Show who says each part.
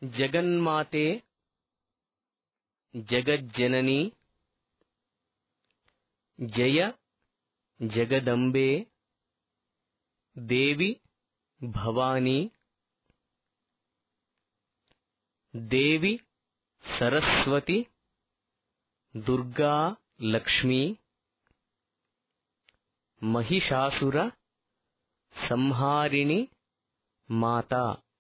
Speaker 1: జగన్మాతే జగజ్జననీ జయ జగదంబే దేవి భవానీ దేవి సరస్వతి దుర్గా లక్ష్మీ మహిషాసుర సంహారిణి మాతా